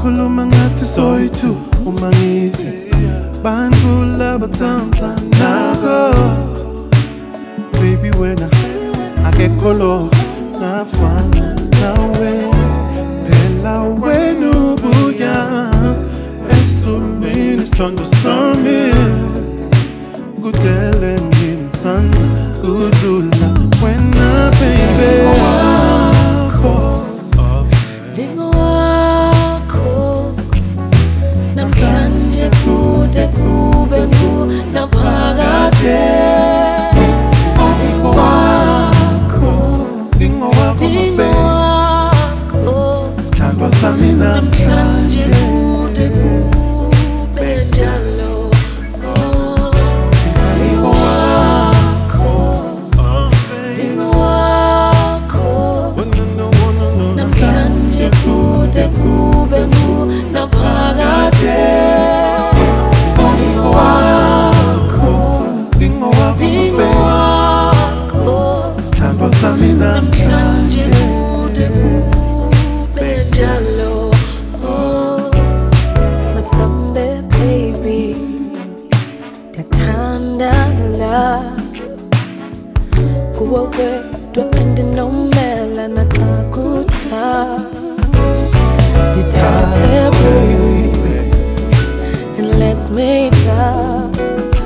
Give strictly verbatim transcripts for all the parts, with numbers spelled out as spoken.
Ukhuluma ngathi soyithu uma ngithi bantu labathanda nako. Baby wena akekho lo ngafana nawe, phela wena ubuya esumini isandla sami kudele ngimthanda kudlula wena baby. Dingo wakho namhlanje kude kube ku naphakade. Dingo wakho, Dingo wakho sithandwa sami namhlanje kude kube njalo. Dingo wakho, dingo wakho namhlanje kude kube ku naphakade. Dingo wakho, Dingo dingo wakho sithandwa sami namhlanje kude kube njalo. Masambe baby ndathandana kuwe wedwa andinomela naxakutha. Dithathe baby and let's make love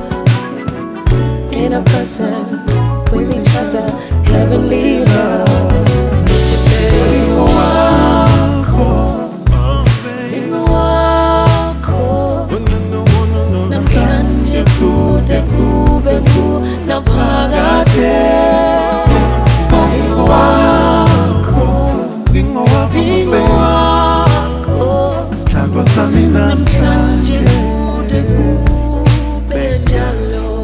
in a person with each other, heavenly love. Dingo wakho, dingo wakho namhlanje kude kube ku naphakade. Dingo wakho, Dingo dingo wakho sithandwa sami namhlanje kude kube njalo.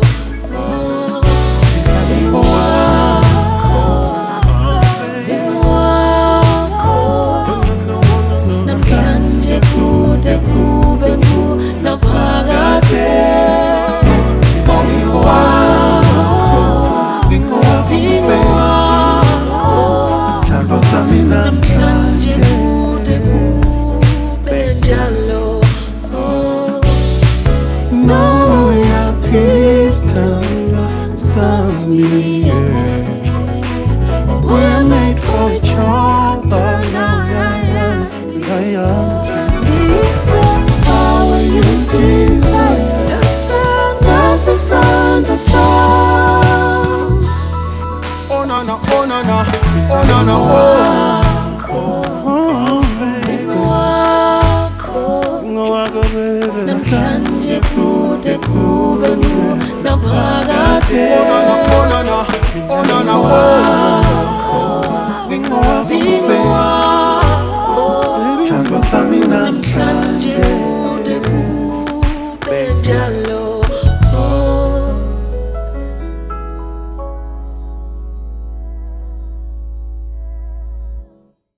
Dingo wakho, dingo wakho namhlanje kude kube ku naphakade. Dingo wakho, Dingo dingo wakho sithandwa sami namhlanje kude kube njalo. No yakisthandwa sami, we're made for each other. Yeah, yeah. How you desire, that's the sun, the sun. Oh na na, oh na na, oh na na, oh. Dingo wakho Dingo wakho baby, namhlanje kude kube ku naphakade. oh na na, oh na na, oh na na, oh.